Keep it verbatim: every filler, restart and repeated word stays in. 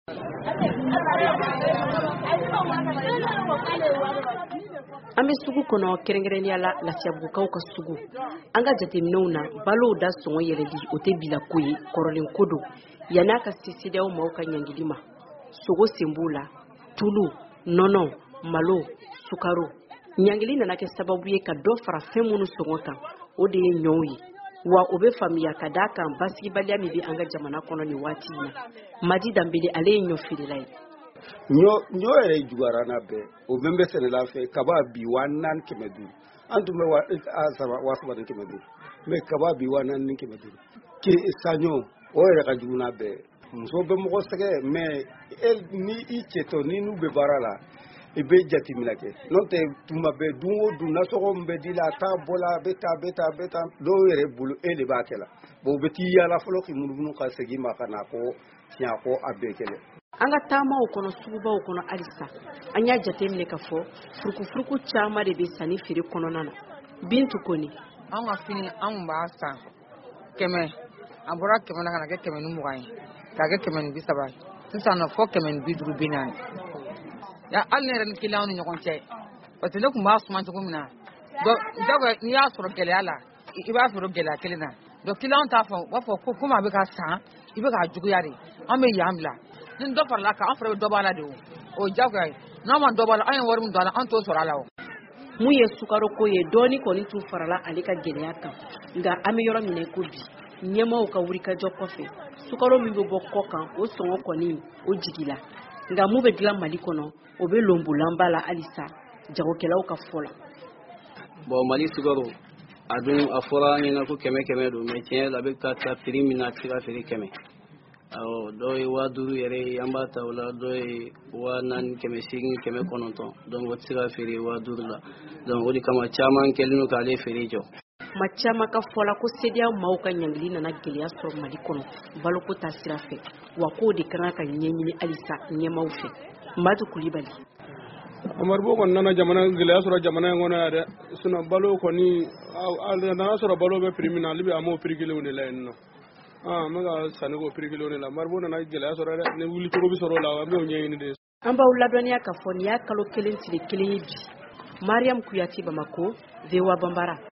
An bɛ sugu kɔnɔ kɛrɛnkɛrɛnnenya la Lasiyabugukaw ka sugu. An ka jateminɛw na balow da sɔngɔ yɛlɛli o tɛ bila ko ye, kɔrɔlen ko don. Yan'a ka se C D E A O maaw ka ɲangili ma. Sogo sen b'o la, tulu, nɔnɔ, malo, sukaro. Ɲangili nana kɛ sababu ye ka dɔ fara fɛn minnu sɔngɔ kan. O de ye ɲɔw ye. Wa o bɛ faamuya ka d'a kan basigibaliya min bɛ an ka jamana kɔnɔ nin waati in na. Madi Danbele ale ye ɲɔ feerela ye. Ɲɔ ɲɔ yɛrɛ jugara n'a bɛɛ o bɛn bɛ sɛnɛla fɛ kaba bi wa naani kɛmɛ duuru an tun bɛ wa saba wa saba ni kɛmɛ duuru mais kaba bi wa naani ni kɛmɛ duuru ke saɲɔ o yɛrɛ ka jugu n'a bɛɛ muso bɛ mɔgɔ sɛgɛ mais ni i cɛtɔ ni n'u bɛ baara la i bɛ jateminɛ kɛ n'o tɛ tuma bɛɛ dun o dun nasɔgɔ min bɛ di la a t'a bɔ la a bɛ taa a bɛ taa a bɛ taa dɔw yɛrɛ bolo e de b'a kɛ la bon u bɛ t'i yaala fɔlɔ k'i munumunu ka segin ma ka na ko tiɲɛ ko a bɛɛ kɛlɛ. An ka taamaw kɔnɔ sugubaw kɔnɔ halisa an y'a jateminɛ ka fɔ furukufuruku caman de bɛ sanni feere kɔnɔna na. Bintu Kone. An ka fini an b'a san kɛmɛ a bɔra kɛmɛ na ka na kɛ kɛmɛ ni mugan ye k'a kɛ kɛmɛ ni bi saba ye sisan fɔ kɛmɛ ni bi duuru bi naani ya hali ne yɛrɛ ni kiliyanw ni ɲɔgɔn cɛ parce que ne tun b'a suma cogo min na donc n'i y'a sɔrɔ gɛlɛya la i b'a sɔrɔ gɛlɛya kelen na donc kiliyanw t'a fɔ u b'a fɔ ko komi a bɛ ka san i bɛ k'a juguya de an bɛ yan bila ni dɔ farala kan an fana bɛ dɔ b'a la de o o ye jagoya ye n'a ma dɔ b'a la an ye wari min don a la an t'o sɔrɔ a la o. Mun ye sukaro ko ye dɔɔni kɔni tun farala ale ka gɛlɛya kan nka an bɛ yɔrɔ minɛ ko bi ɲɛmaaw ka wulikajɔ kɔfɛ sukaro min bɛ bɔ kɔ kan o sɔngɔ kɔni o jigila nka mun bɛ dilan Mali kɔnɔ o bɛ lonbolanba la halisa jagokɛlaw ka fɔ la. Bon Mali sukaro a dun a fɔra an ɲɛna ko kɛmɛ kɛmɛ don mais tiɲɛ la a bɛ ka taa prix min na a tɛ se ka feere kɛmɛ. awɔ dɔw ye waa duuru yɛrɛ ye an b'a ta o la dɔw ye waa naani kɛmɛ seegin kɛmɛ kɔnɔntɔn donc o tɛ se ka feere waa duuru la donc o de kama caman kɛlen don k'ale feere jɔ. Ma caman ka fɔla ko C D E A O maaw ka ɲangili nana gɛlɛya sɔrɔ Mali kɔnɔ baloko ta sira fɛ wa k'o de kan ka ɲɛɲini halisa ɲɛmaaw fɛ. Madu Kulibali. Amarbo kɔni nana jamana gɛlɛya sɔrɔ jamana in kɔnɔ yan dɛ sinon balo kɔni a nana sɔrɔ balo bɛ prix min na ale bɛ a m'o prix kelenw de la yen nɔ. Ah, an bɛ ka sanni k'o prix kelenw de la Maribo nana gɛlɛya sɔrɔ dɛ ni wuli cogo bɛ sɔrɔ o la an b'o ɲɛɲini de. An b'aw ladɔnniya ka fɔ nin y'a kalo kelen tile kelen ye bi. Mariam Kuyate Bamako, V O A Bambara.